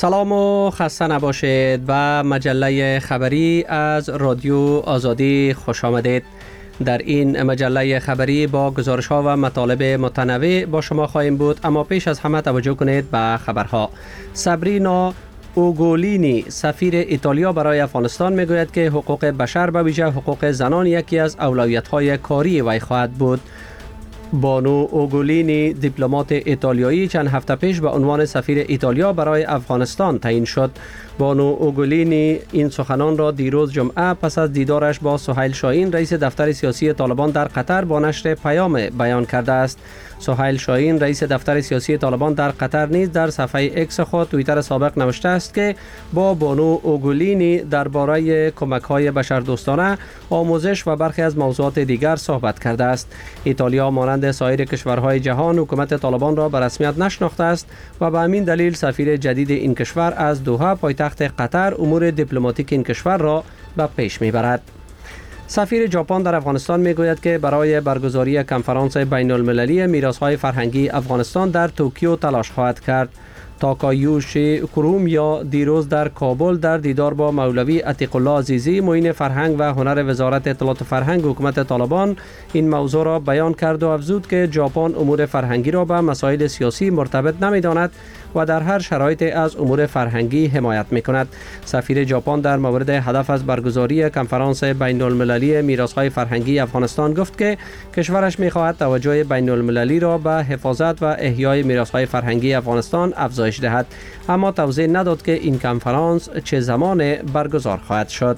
سلام و خسته نباشید و مجله خبری از رادیو آزادی خوش آمدید. در این مجله خبری با گزارش ها و مطالب متنوع با شما خواهیم بود، اما پیش از همه توجه کنید به خبرها. سابرینا اوگولینی سفیر ایتالیا برای افغانستان میگوید که حقوق بشر به ویژه حقوق زنان یکی از اولویت های کاری وی خواهد بود. بانو اوگولینی دیپلمات ایتالیایی چند هفته پیش به عنوان سفیر ایتالیا برای افغانستان تعیین شد. بانو اوگولینی این سخنان را دیروز جمعه پس از دیدارش با سهیل شاهین رئیس دفتر سیاسی طالبان در قطر با نشر پیام بیان کرده است. سهیل شاهین رئیس دفتر سیاسی طالبان در قطر نیز در صفحه اکس خود توییتر سابق نوشته است که با بانو اوگولینی درباره کمک‌های بشردوستانه، آموزش و برخی از موضوعات دیگر صحبت کرده است. ایتالیا مانند سایر کشورهای جهان حکومت طالبان را به رسمیت نشناخته است و به همین دلیل سفیر جدید این کشور از دوحه پایتخت قطر امور دیپلماتیک این کشور را به پیش میبرد. سفیر ژاپن در افغانستان میگوید که برای برگزاری کنفرانس بین المللی میراث‌های فرهنگی افغانستان در توکیو تلاش خواهد کرد. تاکایوشی کرومیا دیروز در کابل در دیدار با مولوی عتیق الله عزیزی معین فرهنگ و هنر وزارت اطلاعات و فرهنگ حکومت طالبان این موضوع را بیان کرد و افزود که ژاپن امور فرهنگی را به مسائل سیاسی مرتبط نمی‌داند و در هر شرایط از امور فرهنگی حمایت می‌کند. سفیر ژاپن در مورد هدف از برگزاری کنفرانس بین المللی میراث‌های فرهنگی افغانستان گفت که کشورش می‌خواهد توجه بین المللی را به حفاظت و احیای میراث‌های فرهنگی افغانستان افزایش دهد، اما توضیح نداد که این کنفرانس چه زمان برگزار خواهد شد.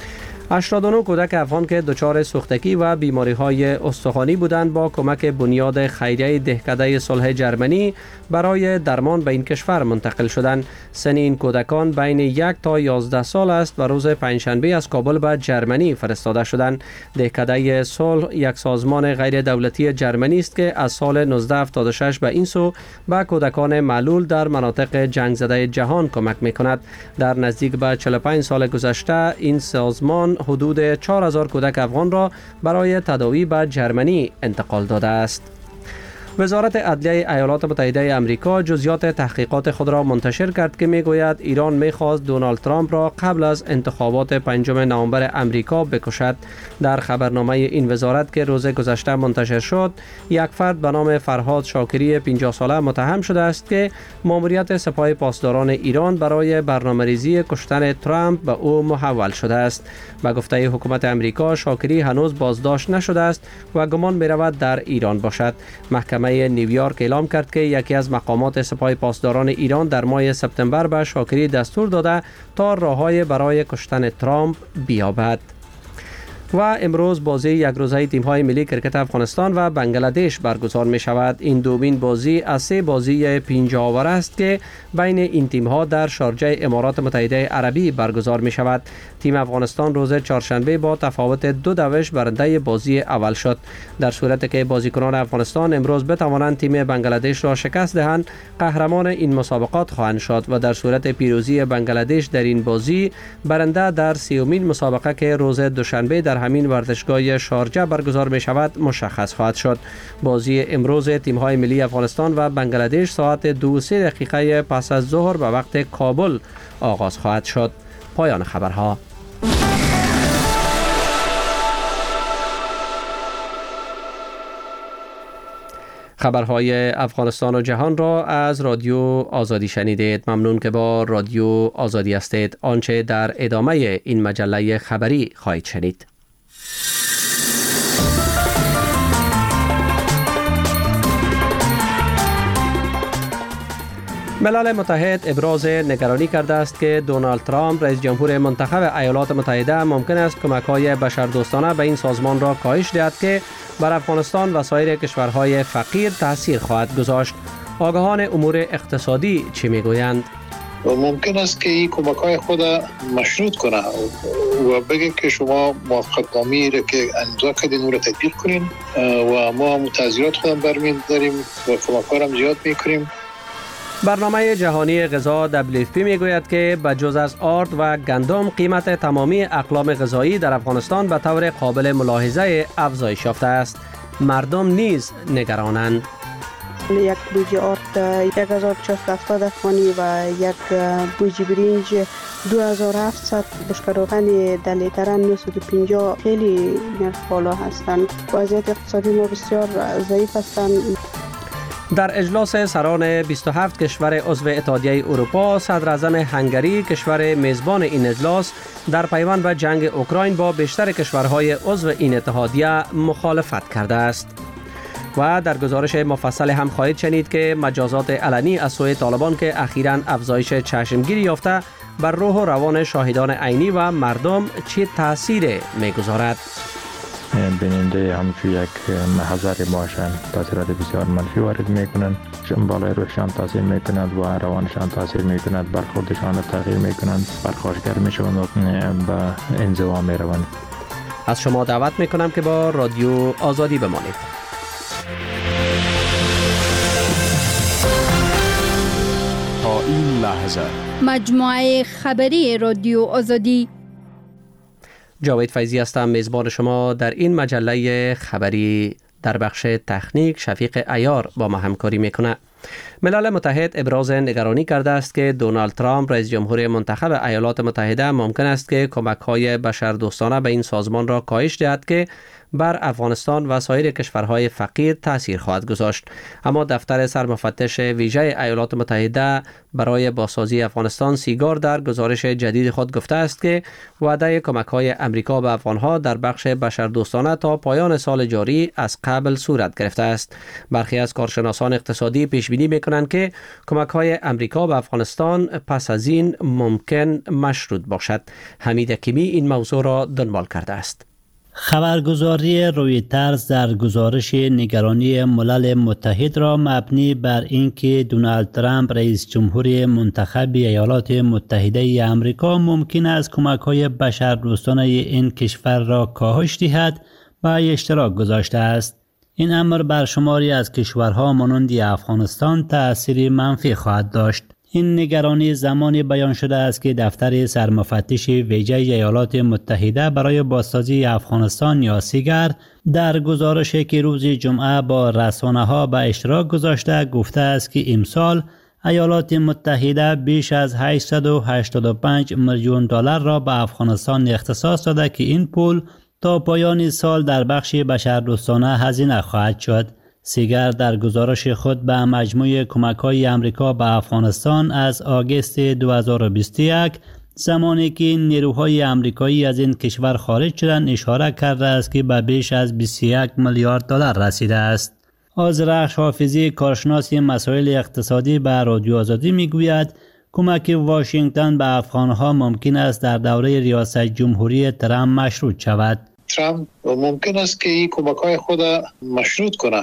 89 کودک افغان که دچار سوختگی و بیماری‌های استخوانی بودند با کمک بنیاد خیریه دهکده صلح جرمنی برای درمان به این کشور منتقل شدند. سن این کودکان بین 1 تا 11 سال است و روز پنجشنبه از کابل به جرمنی فرستاده شدند. دهکده صلح یک سازمان غیر دولتی جرمنی است که از سال 1976 به این سو به کودکان معلول در مناطق جنگ زده جهان کمک می‌کند. در نزدیک به 45 سال گذشته این سازمان حدود 4000 کودک افغان را برای تداوی به جرمنی انتقال داده است. وزارت عدلیه ایالات متحده آمریکا جزئیات تحقیقات خود را منتشر کرد که میگوید ایران میخواست دونالد ترامپ را قبل از انتخابات 5 نوامبر آمریکا بکشد. در خبرنامه این وزارت که روز گذشته منتشر شد، یک فرد به نام فرهاد شاکری 50 ساله متهم شده است که ماموریت سپاه پاسداران ایران برای برنامه‌ریزی کشتن ترامپ به او محول شده است. به گفته حکومت آمریکا، شاکری هنوز بازداشت نشده است و گمان می‌رود در ایران باشد. محکمه نیویورک اعلام کرد که یکی از مقامات سپاه پاسداران ایران در ماه سپتامبر به شاکری دستور داده تا راه‌های برای کشتن ترامپ بیابد. و امروز بازی یک روزه تیم‌های ملی کرکت افغانستان و بنگلادش برگزار می شود. این دومین بازی از 3 بازی 5 آور است که بین این تیم‌ها در شارجه امارات متحده عربی برگزار می شود. تیم افغانستان روز چهارشنبه با تفاوت 2 برنده بازی اول شد. در صورتی که بازیکنان افغانستان امروز بتوانند تیم بنگلادش را شکست دهند، قهرمان این مسابقات خواهند شد و در صورت پیروزی بنگلادش در این بازی، برنده در 30مین مسابقه که روز دوشنبه در همین ورزشگاه شارجه برگزار می شود مشخص خواهد شد. بازی امروز تیم‌های ملی افغانستان و بنگلادش ساعت 2:03 پس از ظهر به وقت کابل آغاز خواهد شد. پایان خبرها. خبرهای افغانستان و جهان را از رادیو آزادی شنیدید. ممنون که با رادیو آزادی هستید. آنچه در ادامه این مجله خبری خواهید شنید. ملل متحد ابراز نگرانی کرده است که دونالد ترامپ رئیس جمهور منتخب ایالات متحده ممکن است کمک‌های بشردوستانه به این سازمان را کاهش دهد که بر افغانستان و سایر کشورهای فقیر تأثیر خواهد گذاشت. آگاهان امور اقتصادی چی میگویند؟ ممکن است که این کمک‌های خود مشروط کنه و بگه که شما موافقتنامه‌ای را که امضا کردین اون را تطبیق کنین و ما متظاهرات خودم برمی‌داریم و کمک‌ها را زیاد می‌کنیم. برنامه جهانی غذا WFP میگوید که بجز از آرد و گندم قیمت تمامی اقلام غذایی در افغانستان به طور قابل ملاحظه افزایش یافته است. مردم نیز نگرانند. یک بوجی آرد 1470 افغانی و یک بوجی برنج 2700. بشکه روغن در لیتر 950. خیلی نرخ بالا هستند. وضعیت اقتصادی ما بسیار ضعیف هستند. در اجلاس سران 27 کشور عضو اتحادیه اروپا، صدر اعظم هنگری کشور میزبان این اجلاس در پیوند به جنگ اوکراین با بیشتر کشورهای عضو این اتحادیه مخالفت کرده است. و در گزارش مفصل هم خواهید شنید که مجازات علنی از سوی طالبان که اخیراً افزایش چشمگیری یافته بر روح و روان شاهدان عینی و مردم چه تأثیر می‌گذارد. بیننده همچون یک محضر باشند، تاثیرات بسیار منفی وارد میکنند، بالای روحشان تاثیر میکند و روانشان تاثیر میکند، برخوردشان را تغییر میکنند، پرخاشگر میشوند و به انزوا میروند. از شما دعوت میکنم که با رادیو آزادی بمانید. تا این لحظه مجموعه خبری رادیو آزادی. جاوید فیضی هستم، میزبان شما در این مجله خبری. در بخش تکنیک شفیق عیار با ما همکاری میکنه. ملل متحد ابراز نگرانی کرده است که دونالد ترامپ رئیس جمهور منتخب ایالات متحده ممکن است که کمک‌های بشردوستانه به این سازمان را کاهش دهد که بر افغانستان و سایر کشورهای فقیر تأثیر خواهد گذاشت. اما دفتر سرمفتش ویژه ایالات متحده برای بازسازی افغانستان سیگار در گزارش جدید خود گفته است که وعده کمک‌های امریکا به افغانها در بخش بشردوستانه تا پایان سال جاری از قبل صورت گرفته است. برخی از کارشناسان اقتصادی پیش بینی می‌کنند که کمک‌های امریکا به افغانستان پس از این ممکن مشروط باشد. حمید حکیمی این موضوع را دنبال کرده است. خبرگزاری رویترز در گزارش نگرانی ملل متحد را مبنی بر اینکه دونالد ترامپ رئیس جمهور منتخب ایالات متحده آمریکا ممکن است کمک‌های بشردوستانه این کشور را کاهش دهد به اشتراک گذاشته است. این امر بر شماری از کشورها مانند افغانستان تأثیر منفی خواهد داشت. این نگرانی زمانی بیان شده است که دفتر سرمفتش ویژه ایالات متحده برای بازسازی افغانستان یا سیگر در گزارشی که روز جمعه با رسانه‌ها به اشتراک گذاشته گفته است که امسال ایالات متحده بیش از 885 میلیون دلار را به افغانستان اختصاص داده که این پول تا پایان سال در بخش بشردوستانه هزینه خواهد شد. سیگر در گزارش خود به مجموع کمک‌های امریکا به افغانستان از آگوست 2021 زمانی که نیروهای امریکایی از این کشور خارج شدند اشاره کرده است که به بیش از 21 میلیارد دلار رسیده است. آذرخش حافظی کارشناس مسائل اقتصادی به رادیو آزادی میگوید کمک واشنگتن به افغانها ممکن است در دوره ریاست جمهوری ترامپ مشروط شود. ترامپ ممکن است که این کمک‌های خود مشروط کنه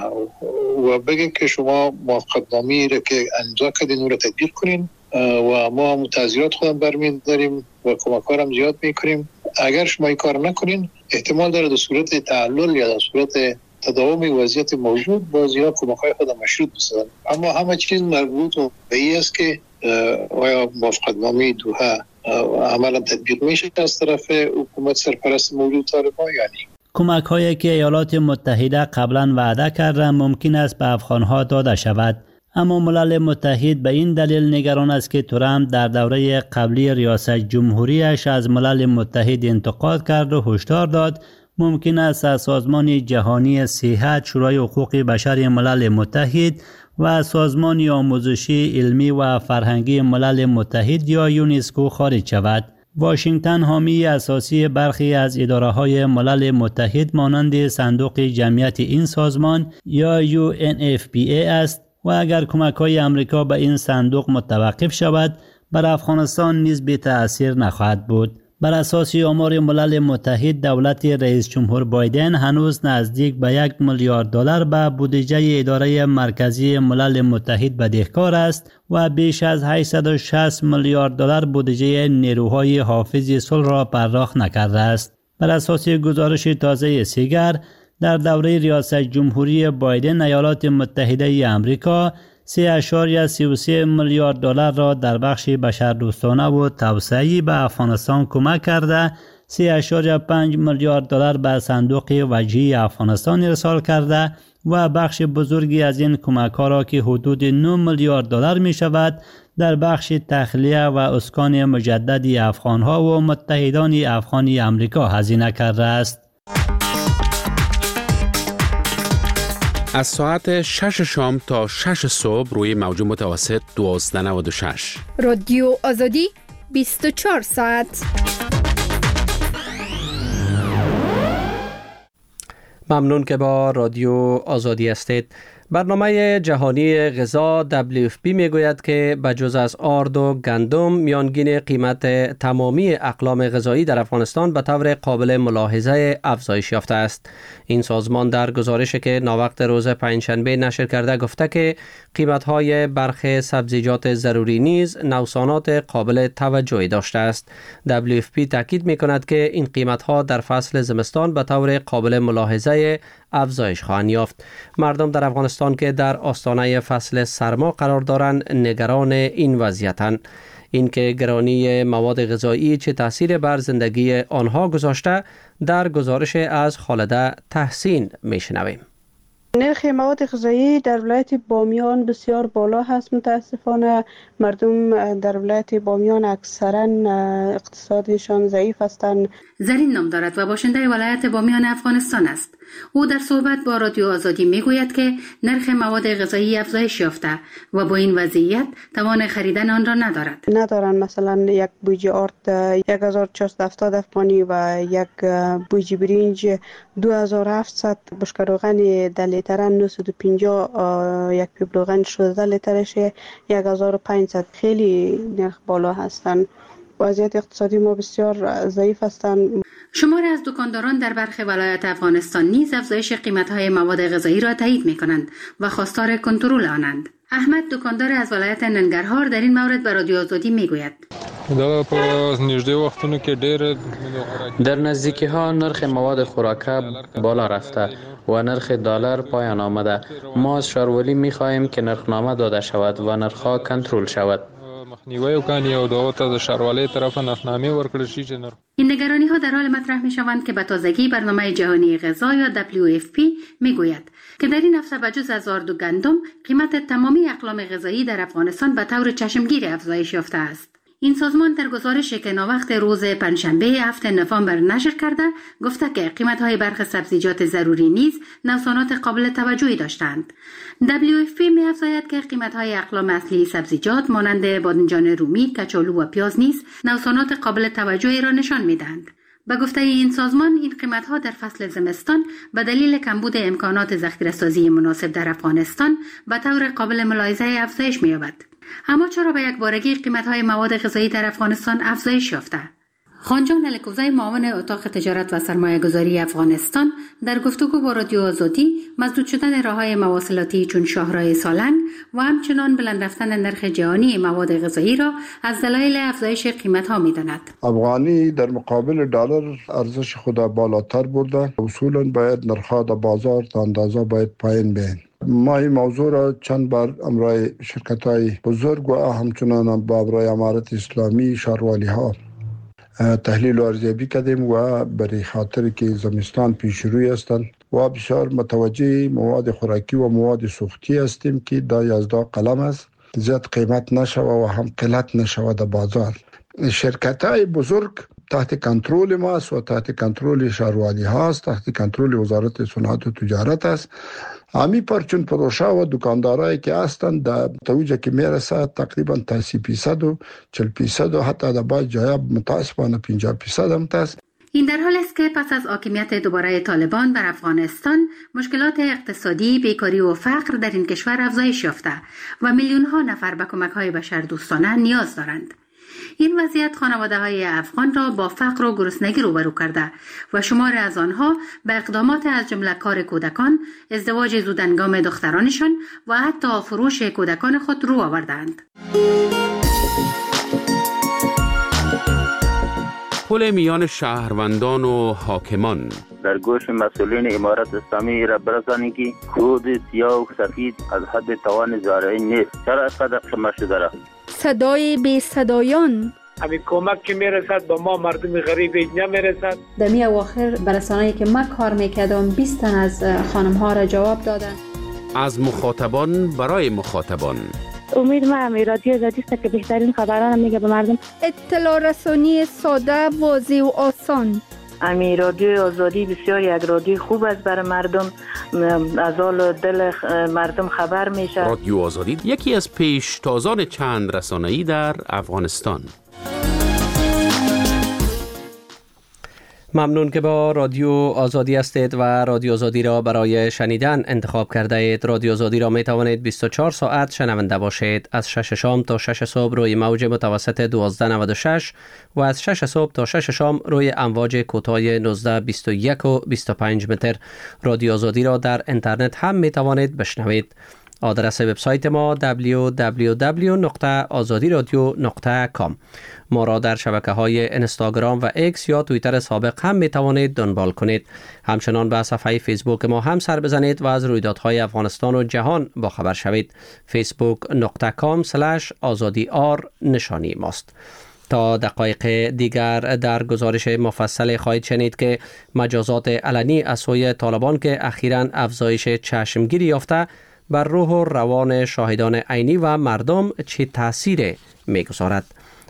و بگه که شما موافقتنامه‌ای را که امضا کردین اون را تطبیق کنین و ما هم تذیرات خودم برمی‌داریم و کمک‌ها را هم زیاد می‌کنیم. اگر شما این کار نکنین احتمال داره در صورت تعلل یا در صورت تداوم وضعیت موجود بازی‌ها کمک‌های خود مشروط بسازن. اما همه چیز مربوط به این است که آیا موافقتنامه دوحه عملا تطبیق میشه از طرف حکومت سرپرست موجود طالبان یا نه. کمک‌هایی که ایالات متحده قبلا وعده کردند ممکن است به افغان‌ها داده شود، اما ملل متحد به این دلیل نگران است که ترامپ در دوره قبلی ریاست جمهوریش از ملل متحد انتقاد کرد و هشدار داد ممکن است از سازمان جهانی صحت، شورای حقوق بشر ملل متحد و سازمان آموزشی علمی و فرهنگی ملل متحد یا یونسکو خارج شود. واشنگتن حامی اساسی برخی از اداره‌های ملل متحد مانند صندوق جمعیت این سازمان یا UNFPA است و اگر کمک‌های آمریکا به این صندوق متوقف شود بر افغانستان نیز بی تأثیر نخواهد بود. بر اساس آمار ملل متحد دولت رئیس جمهور بایدن هنوز نزدیک به 1 میلیارد دلار به بودجه اداره مرکزی ملل متحد بدهکار است و بیش از 860 میلیارد دلار بودجه نیروهای حافظ صلح را پرداخت نکرده است. بر اساس گزارش تازه سیگر در دوره ریاست جمهوری بایدن ایالات متحده آمریکا 3.33 میلیارد دلار را در بخش بشردوستانه و توسعه‌ای به افغانستان کمک کرده 3.5 میلیارد دلار به صندوق وجهی افغانستان ارسال کرده و بخش بزرگی از این کمک‌ها را که حدود 9 میلیارد دلار می شود در بخش تخلیه و اسکان مجدد افغان‌ها و متحدان افغانی امریکا هزینه کرده است. از ساعت 6 شام تا 6 صبح روی موج متوسط 1296. رادیو آزادی 24 ساعت. ممنون که با رادیو آزادی هستید. برنامه جهانی غذا WFP میگوید که بجز از آرد و گندم میانگین قیمت تمامی اقلام غذایی در افغانستان به طور قابل ملاحظه افزایش یافته است. این سازمان در گزارشی که ناوقت روز پنجشنبه نشر کرده گفته که قیمت‌های برخی سبزیجات ضروری نیز نوسانات قابل توجهی داشته است. WFP تاکید می‌کند که این قیمت‌ها در فصل زمستان به طور قابل ملاحظه افزایش خواهند یافت. مردم در افغانستان که در آستانه فصل سرما قرار دارند نگران این وضعیتند. اینکه گرانی مواد غذایی چه تأثیر بر زندگی آنها گذاشته در گزارش از خالده تحسین میشنویم. نرخ مواد غذایی در ولایت بامیان بسیار بالا هست. متاسفانه مردم در ولایت بامیان اکثرا اقتصادشان ضعیف هستند. زرین نام دارد و باشنده ولایت بامیان افغانستان است. او در صحبت با رادیو آزادی میگوید که نرخ مواد غذایی افزایش یافته و با این وضعیت توان خریدن آن را ندارند. مثلا یک بوجه آرد 1470 افغانی و یک بوجه برنج 2700، بشکه روغن 10 لیتر 950، یک پیپ روغن 16 لیترش 1500. خیلی نرخ بالا هستند. وضعیت اقتصادی ما بسیار ضعیف هستند. شماری از دکانداران در برخی ولایات افغانستان نیز افزایش قیمت‌های مواد غذایی را تایید می‌کنند و خواستار کنترل آنند. احمد دکاندار از ولایت ننگرهار در این مورد به رادیو آزادی میگوید: در نزدیکی ها نرخ مواد خوراکه بالا رفته و نرخ دلار پایان آمده. ما از شارولی می‌خواهیم که نرخنامه داده شود و نرخ‌ها کنترل شود. این نگرانی ها در حال مطرح می شوند که به تازگی برنامه جهانی غذا یا WFP می گوید که در این هفته بجز از آرد و گندم قیمت تمامی اقلام غذایی در افغانستان به طور چشمگیر افزایش یافته است. این سازمان در گزارشی که ناوقت روز پنجشنبه 7 نوامبر نشر کرده گفته که قیمت‌های برخی سبزیجات ضروری نیز نوسانات قابل توجهی داشتند. WFP می‌افزاید که قیمت‌های اقلام اصلی سبزیجات مانند بادنجان رومی، کچالو و پیاز نیز نوسانات قابل توجهی را نشان می‌دهند. به گفته این سازمان این قیمت‌ها در فصل زمستان به دلیل کمبود امکانات ذخیره‌سازی مناسب در افغانستان به طور قابل ملاحظه افزایش می‌یابد. اما چرا به یک بارگی قیمت‌های مواد غذایی در افغانستان افزایش یافته؟ خانجان الکوزی معاون اتاق تجارت و سرمایه‌گذاری افغانستان در گفتگو با رادیو آزادی مسدود شدن راه‌های مواصلاتی چون شاهراه سالنگ و همچنان بلند رفتن نرخ جهانی مواد غذایی را از دلایل افزایش قیمت‌ها می‌داند. افغانی در مقابل دلار ارزش خود بالاتر برده. اصولاً باید نرخ‌ها در بازار تا اندازه باید پایین بیاین. ما این موضوع را چند بار امرای شرکت‌های بزرگ و همچنان با امرای امارت اسلامی شاروالی ها تحلیل و ارزیابی کردیم و برای خاطر که زمستان پیش روی هستند و بسیار متوجه مواد خوراکی و مواد سوختی هستیم که دا 11 قلم است، زیاد قیمت نشود و هم قلت نشود در بازار. شرکت‌های بزرگ تحت کنترل ما است و تحت کنترل شاروالی ها است، تحت کنترل وزارت صنعت و تجارت است. همی پر چون پروژه و دکاندارایی که هستند در توجه که میرسه تقریبا تا 30% و 40% و حتی در بعض جاها متاسفانه 50% هم هست. این در حال است که پس از حاکمیت دوباره طالبان بر افغانستان مشکلات اقتصادی، بیکاری و فقر در این کشور افزایش یافته و میلیون‌ها نفر به کمک‌های بشردوستانه نیاز دارند. این وضعیت خانواده‌های افغان را با فقر و گرسنگی روبرو کرده و شمار از آنها به اقدامات از جمله کار کودکان، ازدواج زودهنگام دخترانشان و حتی فروش کودکان خود رو آوردند. پل میان شهروندان و حاکمان. در گوش مسئولین امارت اسلامی را برسانید که کود سیاه و سفید از حد توان زارعین نیست. چرا اینقدر قمه شده را؟ صدای بی صدایان. همین کمک که میرسد به ما مردم غریب نمیرسد. در می اواخر برسانه‌ای که ما کار میکردم 20 تن از خانم ها را جواب دادن. از مخاطبان برای مخاطبان. امید ما همی رادیو آزادی است که بهترین خبران میگه به مردم. اطلاع رسانی ساده، واضح و آسان. امی رادیو آزادی بسیار یک رادیو خوب است برای مردم، از حال دل مردم خبر میشه. رادیو آزادی یکی از پیشتازان چند رسانه‌ای در افغانستان. ممنون که با رادیو آزادی هستید و رادیو آزادی را برای شنیدن انتخاب کرده اید. رادیو آزادی را می توانید 24 ساعت شنونده باشید. از 6 شام تا 6 صبح روی موج متوسط 1296 و از 6 صبح تا 6 شام روی امواج کوتاه 19 21 و 25 متر. رادیو آزادی را در اینترنت هم می توانید بشنوید. آدرس وبسایت ما www.azadiradio.com. ما را در شبکه‌های اینستاگرام و ایکس یا توییتر سابق هم می توانید دنبال کنید. همچنان به صفحه فیسبوک ما هم سر بزنید و از رویدادهای افغانستان و جهان با خبر شوید. facebook.com/azadiar نشانی ماست. تا دقایق دیگر در گزارش مفصل خواهید شنید که مجازات علنی از سوی طالبان که اخیراً افزایش چشمگیری یافته بر روح و روان شاهدان عینی و مردم چه تأثیر می‌گذارد.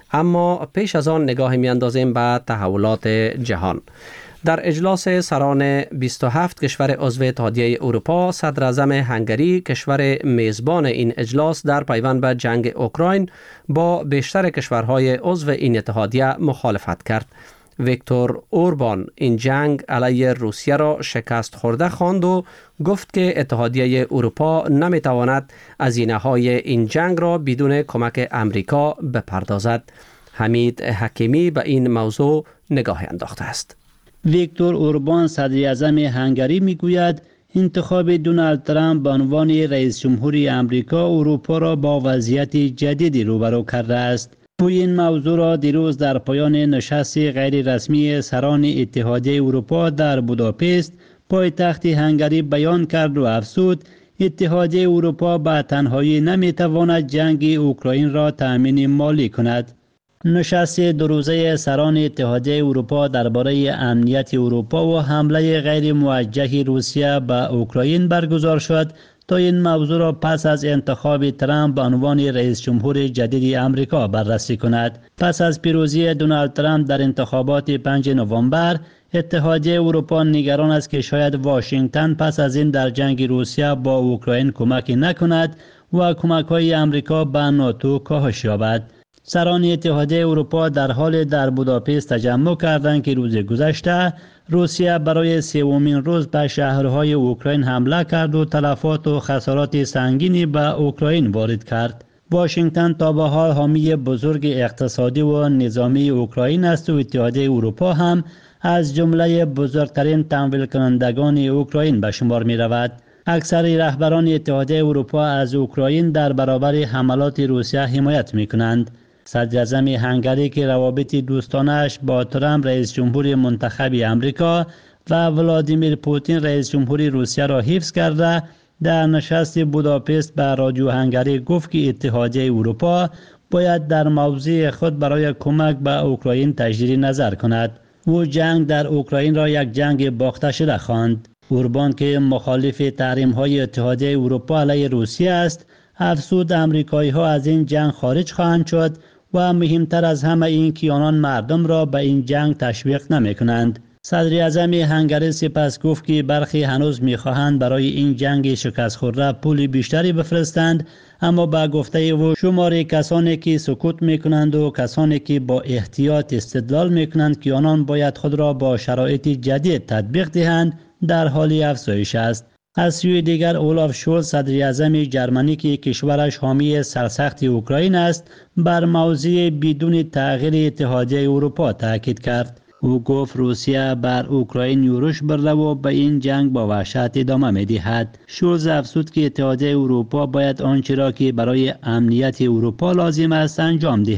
اما پیش از آن نگاهی می‌اندازیم به تحولات جهان. در اجلاس سران 27 کشور عضو اتحادیه اروپا، صدر اعظم هنگری کشور میزبان این اجلاس در پیوند به جنگ اوکراین با بیشتر کشورهای عضو این اتحادیه مخالفت کرد. ویکتور اوربان این جنگ علیه روسیه را شکست خورده خواند و گفت که اتحادیه اروپا نمیتواند هزینه‌های این جنگ را بدون کمک امریکا بپردازد. حمید حکیمی به این موضوع نگاه انداخته است. ویکتور اوربان صدر اعظم هنگری میگوید انتخاب دونالد ترامپ به عنوان رئیس جمهوری امریکا اروپا را با وضعیت جدیدی روبرو کرده است. او این موضوع را دیروز در پایان نشست غیر رسمی سران اتحادیه اروپا در بوداپست پایتخت هنگری بیان کرد و افزود اتحادیه اروپا به تنهایی نمیتواند جنگ اوکراین را تأمین مالی کند. نشست دو روزه سران اتحادیه اروپا درباره امنیت اروپا و حمله غیر موجه روسیه به اوکراین برگزار شد تا این موضوع را پس از انتخاب ترامپ به عنوان رئیس جمهور جدید امریکا بررسی کند. پس از پیروزی دونالد ترامپ در انتخابات 5 نوامبر، اتحادیه اروپا نگران است که شاید واشنگتن پس از این در جنگ روسیه با اوکراین کمک نکند و کمک‌های امریکا به ناتو کاهش یابد. سران اتحادیه اروپا در حال در بوداپست تجمع کردند که روز گذشته روسیه برای سومین روز به شهرهای اوکراین حمله کرد و تلفات و خسارات سنگینی به اوکراین وارد کرد. واشنگتن تا به حال حامی بزرگ اقتصادی و نظامی اوکراین است و اتحادیه اروپا هم از جمله بزرگترین تمویل کنندگان اوکراین به شمار می رود. اکثر رهبران اتحادیه اروپا از اوکراین در برابر حملات روسیه حمایت می کنند. صدر اعظم هنگری که روابط دوستانش با ترامپ رئیس جمهور منتخب امریکا و ولادیمیر پوتین رئیس جمهور روسیه را حفظ کرده، در نشست بوداپست به رادیو هنگری گفت که اتحادیه اروپا باید در موضع خود برای کمک به اوکراین تجدید نظر کند. او جنگ در اوکراین را یک جنگ باخته شده خواند. اوربان که مخالف تحریم‌های اتحادیه اروپا علیه روسیه است، افزود آمریکایی‌ها از این جنگ خارج خواهند شد و مهمتر از همه این که آنان مردم را به این جنگ تشویق نمی کنند. صدر اعظم هنگری سپس گفت که برخی هنوز می خواهند برای این جنگ شکست خورده پول بیشتری بفرستند، اما با گفته او شمار کسانی که سکوت می کنند و کسانی که با احتیاط استدلال می کنند که آنان باید خود را با شرایط جدید تطبیق دهند در حال افزایش است. از سوی دیگر اولاف شولز صدر اعظم جرمنی که کشورش حامی سرسخت اوکراین است بر موضوع بدون تغییر اتحادیه اروپا تاکید کرد. او گفت روسیه بر اوکراین یورش برده و به این جنگ با وحشت ادامه می دهد. شولز افزود که اتحادیه اروپا باید آنچه را که برای امنیت اروپا لازم است انجام دهد.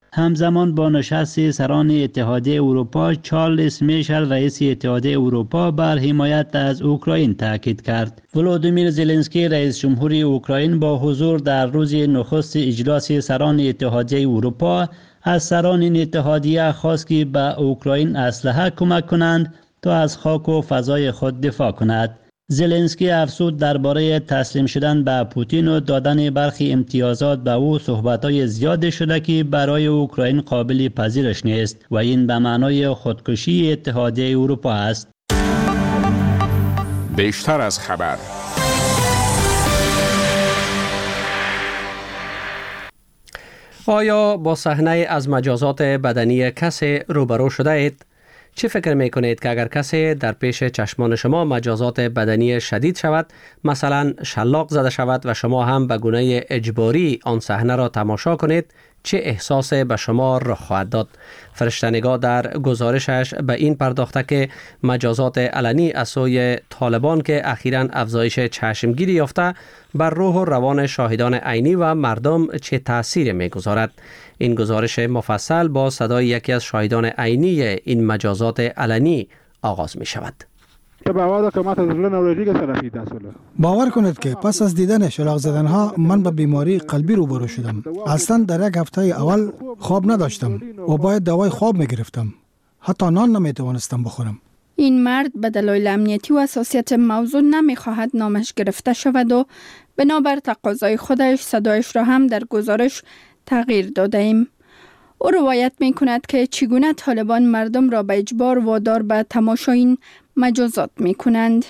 همزمان با نشست سران اتحادیه اروپا، چارلز میشل رئیس اتحادیه اروپا بر حمایت از اوکراین تاکید کرد. ولودیمیر زلنسکی رئیس جمهوری اوکراین با حضور در روز نخست اجلاس سران اتحادیه اروپا از سران این اتحادیه خواست که به اوکراین اسلحه کمک کنند تا از خاک و فضای خود دفاع کند. زلنسکی افزود درباره تسلیم شدن به پوتین و دادن برخی امتیازات به او صحبت‌های زیاد شده که برای اوکراین قابل پذیرش نیست و این به معنای خودکشی اتحادیه اروپا است. بیشتر از خبر. آیا با صحنه از مجازات بدنی کسی روبرو شده اید؟ چه فکر میکنید که اگر کسی در پیش چشمان شما مجازات بدنی شدید شود، مثلا شلاق زده شود و شما هم به گونه اجباری آن صحنه را تماشا کنید، چه احساسی به شما رخ خواهد داد؟ فرشته‌نگار در گزارشش به این پرداخته که مجازات علنی از سوی طالبان که اخیراً افزایش چشمگیری یافته بر روح و روان شاهدان عینی و مردم چه تأثیر می‌گذارد. این گزارش مفصل با صدای یکی از شاهدان عینی این مجازات علنی آغاز می شود. باور کنید که پس از دیدن شلاق زدنها من به بیماری قلبی روبرو شدم. اصلا در یک هفته اول خواب نداشتم و باید دوای خواب می گرفتم. حتی نان نمی توانستم بخورم. این مرد به دلایل امنیتی و حساسیت موضوع نمی خواهد نامش گرفته شود و بنابر تقاضای خودش صدایش را هم در گزارش تغییر داده ایم. او روایت می کند که چگونه طالبان مردم را به اجبار وادار به تماشای این مجازات می کنند.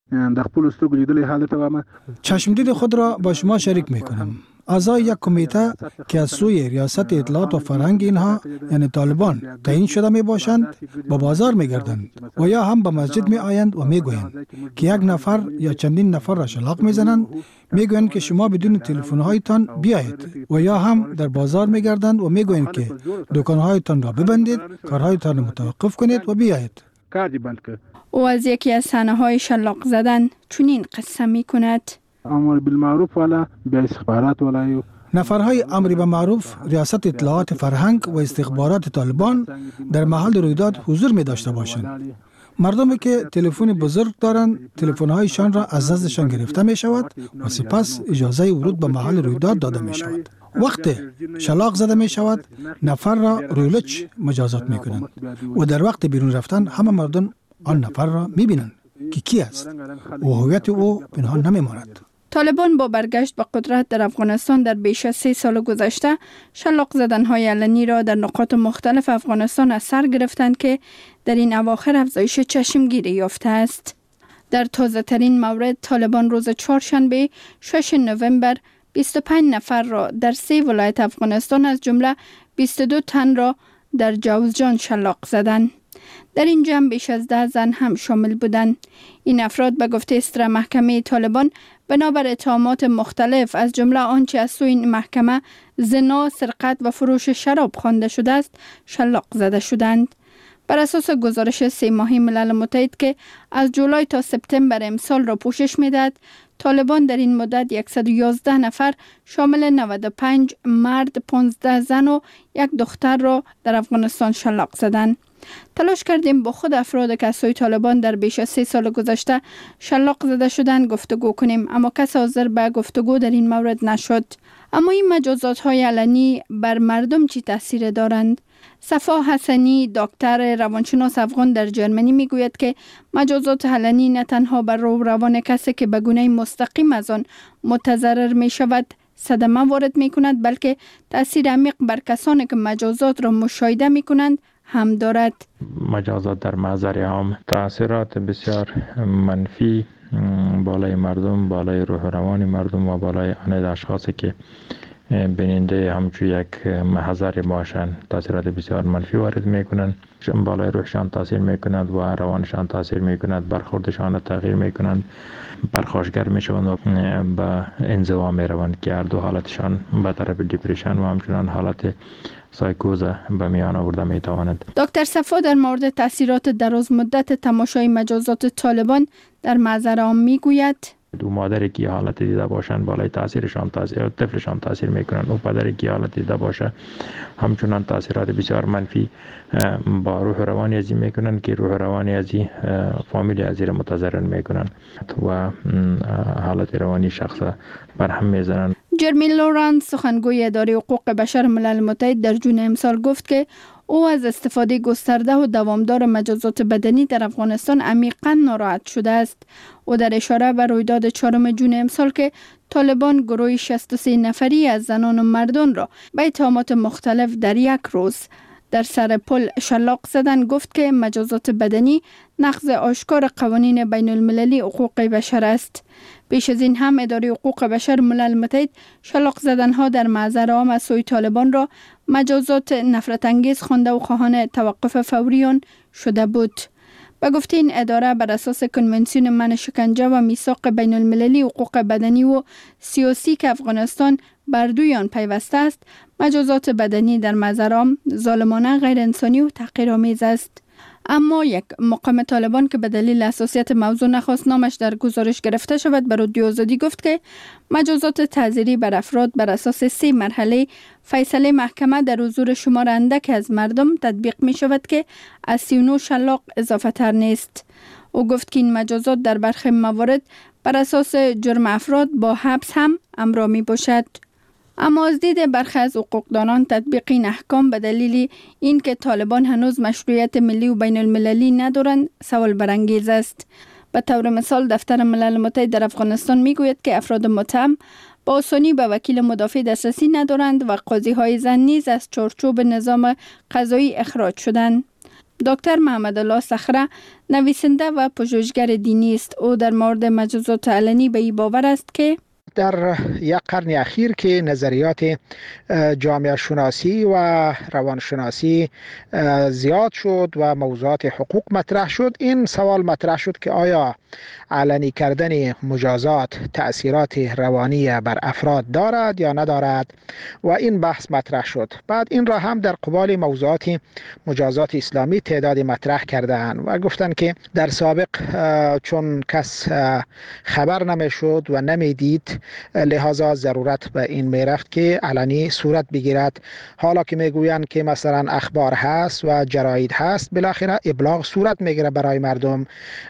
چشمدید خود را با شما شریک می کنم. اعضای یک کمیته که از سوی ریاست اطلاعات و فرهنگ اینها یعنی طالبان تعیین شده می باشند با بازار می گردند و یا هم به مسجد می آیند و می گویند که یک نفر یا چندین نفر را شلاق می زنند، می گویند که شما بدون تلفن هایتان بیایید و یا هم در بازار می گردند و می گویند که دکان هایتان را ببندید، کارهایتان را متوقف کنید و بیایید. او از یکی از صحنه های شلاق زدن چنین قصه می کند. امر بالمعروف ولا به استخبارات ولا نفرهای امر به معروف ریاست اطلاعات فرهنگ و استخبارات طالبان در محل رویداد حضور می داشته باشند. مردمی که تلفن بزرگ دارند تلفن‌هایشان را از نزدشان گرفته می شود و سپس اجازه ورود به محل رویداد داده می شود. وقتی شلاق زده می شود نفر را رویلچ مجازات می کنند و در وقت بیرون رفتن همه مردم آن نفر را می بینند که کی است و هویت او پنهان نمی ماند. طالبان با برگشت به قدرت در افغانستان در بیش از 3 سال گذشته شلاق زدن‌های علنی را در نقاط مختلف افغانستان از سر گرفتند که در این اواخر افزایش چشمگیری یافته است. در تازه ترین مورد طالبان روز چهارشنبه 6 نوامبر 25 نفر را در 3 ولایت افغانستان از جمله 22 تن را در جوزجان شلاق زدند. در این جمع بیش از 10 زن هم شامل بودند. این افراد به گفته صدر محکمه طالبان بنابر اتهامات مختلف از جمله آنچه از سوی این محکمه زنا، سرقت و فروش شراب خوانده شده است شلاق زده شدند. بر اساس گزارش 3 ماهه ملل متحد که از جولای تا سپتامبر امسال را پوشش می‌دهد، طالبان در این مدت 111 نفر شامل 95 مرد، 15 زن و 1 دختر را در افغانستان شلاق زدند. تلاش کردیم با خود افراد که از سوی طالبان در بیش از 3 سال گذشته شلاق زده شدند گفتگو کنیم، اما کس حاضر به گفتگو در این مورد نشد. اما این مجازات های علنی بر مردم چی تاثیر دارند؟ صفا حسنی، دکتر روانشناس افغان در جرمنی میگوید که مجازات علنی نه تنها بر روح روان کسی که به گونه مستقیم از آن متضرر می شود صدمه وارد می کند، بلکه تاثیر عمیق بر کسانی که مجازات را مشاهده می کنند هم دارد. مجازات در محضر عام تاثیرات بسیار منفی بالای مردم، بالای روح روان مردم و بالای آن اشخاصی که بیننده همچون یک محضر باشند تاثیرات بسیار منفی وارد میکنند. بالای روحشان تاثیر میکند و روانشان تاثیر میکند، برخوردشان تغییر میکنند، پرخاشگر میشوند و به انزوا میروند که هر دو حالتشان به طرف دیپریشن و همچنان حالت سایکوز به میان آورده میتواند. دکتر صفا در مورد تاثیرات دراز مدت تماشای مجازات طالبان در محضر عام میگوید: دو مادری که حالت دیده باشن بالای تاثیرشان طفلشان تاثیر میکنن و پدری که حالت دیده باشه همچنان تاثیرات بسیار منفی با روح روانی ازی میکنن که روح روانی ازی فامیل ازی را متضرر میکنن و حالت روانی شخص برهم میزنن. جرمی لورانس سخنگوی اداره حقوق بشر ملل متحد در جون امسال گفت که او از استفاده گسترده و دوامدار مجازات بدنی در افغانستان عمیقاً ناراحت شده است. او در اشاره به رویداد 4 جون امسال که طالبان گروه 63 نفری از زنان و مردان را به اتهامات مختلف در یک روز در سر پل شلاق زدن گفت که مجازات بدنی نقض آشکار قوانین بین المللی حقوق بشر است. بیش از این هم اداره حقوق بشر ملل متحد شلاق زدنها در محضر عام از سوی طالبان را مجازات نفرت انگیز خوانده و خواهان توقف فوری آن شده بود. به گفته این اداره بر اساس کنونسیون منع شکنجه و میثاق بین المللی حقوق بدنی و سیاسی که افغانستان بر دوی آن پیوسته است، مجازات بدنی در محضر عام ظالمانه، غیر انسانی و تحقیرآمیز است. اما یک مقام طالبان که به دلیل حساسیت موضوع نخواست نامش در گزارش گرفته شود به رادیو آزادی گفت که مجازات تعزیری بر افراد بر اساس 3 مرحله فیصله محکمه در حضور شمار اندک از مردم تطبیق می شود که از 39 شلاق اضافه تر نیست. او گفت که این مجازات در برخی موارد بر اساس جرم افراد با حبس هم همراه می باشد. اما از دید برخی از حقوقدانان تطبیق این احکام به دلیل اینکه طالبان هنوز مشروعیت ملی و بین المللی ندارند سوال برانگیز است. به طور مثال دفتر ملل متحد در افغانستان میگوید که افراد متهم با آسانی به وکیل مدافع دسترسی ندارند و قاضی های زن نیز از چارچوب نظام قضایی اخراج شدند. دکتر محمد الله صخره نویسنده و پژوهشگر دینی است. او در مورد مجازات علنی به این باور است که در یک قرن اخیر که نظریات جامعه شناسی و روانشناسی زیاد شد و موضوعات حقوق مطرح شد، این سوال مطرح شد که آیا علنی کردن مجازات تأثیرات روانی بر افراد دارد یا ندارد و این بحث مطرح شد. بعد این را هم در قبال موضوعات مجازات اسلامی تعداد مطرح کردند و گفتند که در سابق چون کس خبر نمیشد و نمیدید لحاظا ضرورت به این میرفت که علنی صورت بگیرد. حالا که میگویند که مثلا اخبار هست و جراید هست، بالاخره ابلاغ صورت میگیره برای مردم.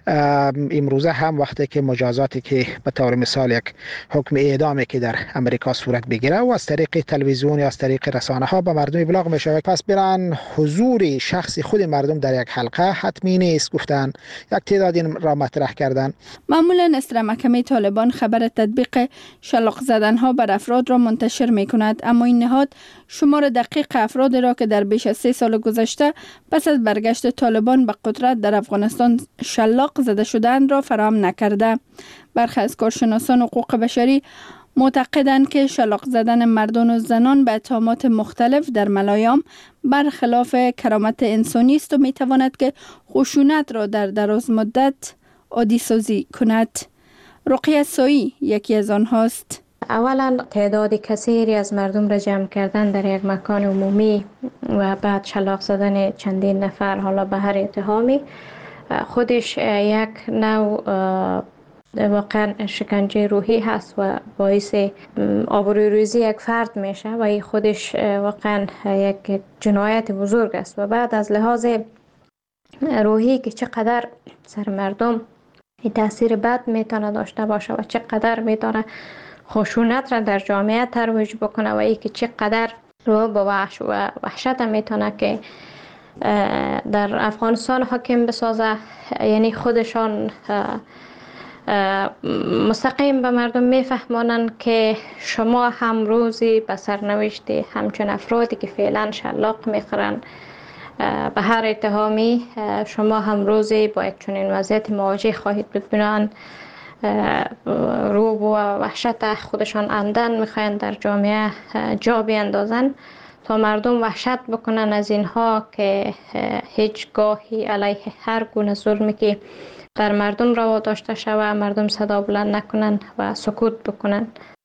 امروزه هم وقتی که مجازاتی که به طور مثال یک حکم اعدامی که در امریکا صورت بگیره و از طریق تلویزیون یا از طریق رسانه ها به مردم ابلاغ میشه، پس برن حضور شخصی خود مردم در یک حلقه حتمی نیست. گفتن یک تعداد این را مطرح کردن. معمولا اسرا محکمه طالبان خبر تطبیق شلاق زدنها بر افراد را منتشر می کند، اما این نهاد شمار دقیق افراد را که در بیش از 3 سال گذشته پس از برگشت طالبان به قدرت در افغانستان شلاق زده شدند را فراهم نکرده. برخی از کارشناسان حقوق بشری معتقدند که شلاق زدن مردان و زنان به اتهامات مختلف در ملایام برخلاف کرامت انسانی است و می تواند که خشونت را در دراز مدت عادی سازی کند. رقیه سایی یکی از آنهاست. اولا تعداد کثیری از مردم را جمع کردن در یک مکان عمومی و بعد شلاق زدن چندین نفر حالا به هر اتهامی خودش یک نوع واقعا شکنجه روحی هست و باعث آبروریزی یک فرد میشه و این خودش واقعا یک جنایت بزرگ است و بعد از لحاظ روحی که چقدر سر مردم این تاثیر بد میتونه داشته باشه و چقدر میتونه خشونت را در جامعه ترویج بکنه و ای که چقدر رو با وحش و وحشت میتونه که در افغانستان حاکم بسازه. یعنی خودشان مستقیم به مردم میفهمانند که شما هم روزی به سرنوشت همچون افرادی که فعلا شلاق میخورن به هر اتهامی شما هم روزی با یک چنین وضعیت مواجه خواهید بود. بنابراین روب و وحشت خودشان عمدن میخواین در جامعه جا بیندازن تا مردم وحشت بکنن از اینها که هیچگاهی علیه هر گونه ظلمی که در مردم روا داشته شود مردم صدا بلند نکنن و سکوت بکنن.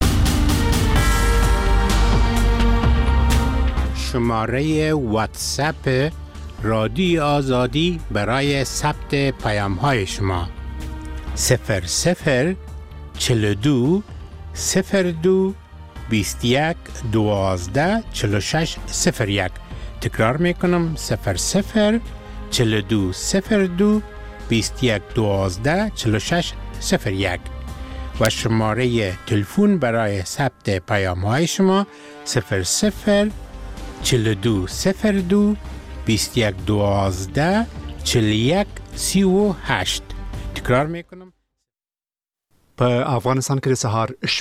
شماره واتساپ رادیو آزادی برای ثبت پیام های شما 00 42 02 21 12 46 01. تکرار میکنم 00 42 02 21 12 46 01 و شماره تلفن برای ثبت پیام های شما 00 42 02 21 12 41 38. تکرار میکنم. په افغانستان کې د سهار